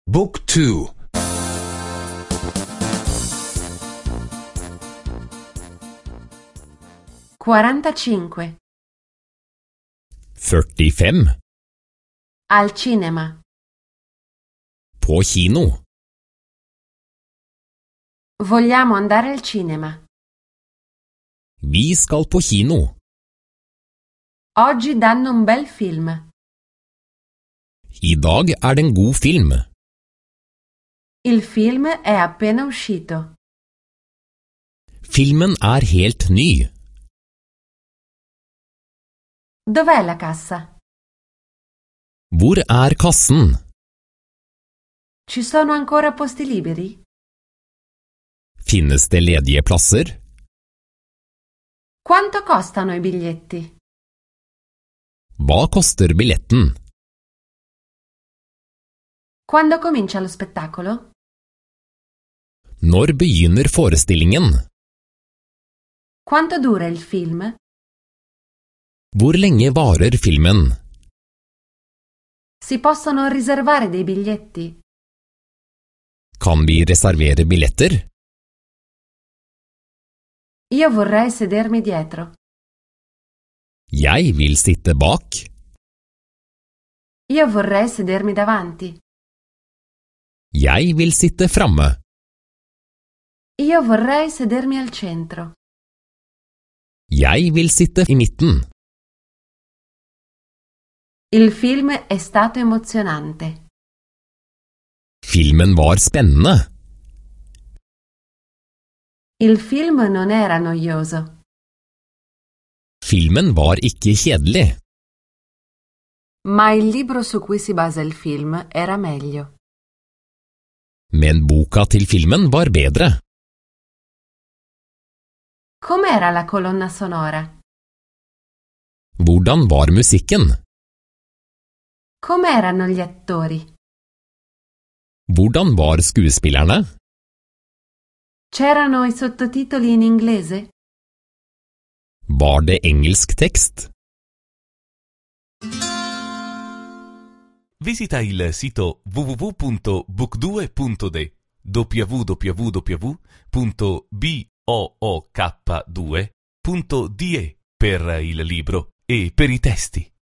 Book 2. 45. 45. Al cinema. På kino. Vogliamo andare al cinema. Vi skal på kino. Oggi danno un bel film. I dag er det en god film. Il film è appena uscito. Filmen er helt ny. Dov'è la cassa? Hvor er kassen? Ci sono ancora posti liberi? Finnes det ledige plasser? Quanto costano i biglietti? Hva koster billetten? Quando comincia lo spettacolo? Når begynner forestillingen? Quanto dura il film? Hvor lenge varer filmen? Si possono riservare dei biglietti? Kan vi reservere billetter? Io vorrei sedermi dietro. Jeg vil sitte bak. Io vorrei sedermi davanti. Jeg vil sitte framme. Io vorrei sedermi al centro. Jeg vil sitte i midten. Il film è stato emozionante. Filmen var spennende. Il film non era noioso. Filmen var ikke kjedelig. Ma il libro su cui si basa il film era meglio. Men boka til filmen var bedre. Com'era la colonna sonora? Hvordan var musikken? Com'erano gli attori? Hvordan var skuespillerne? C'erano i sottotitoli in inglese? Var det engelsk tekst? Visita il sito www.book2.de www.book2.de per il libro e per i testi.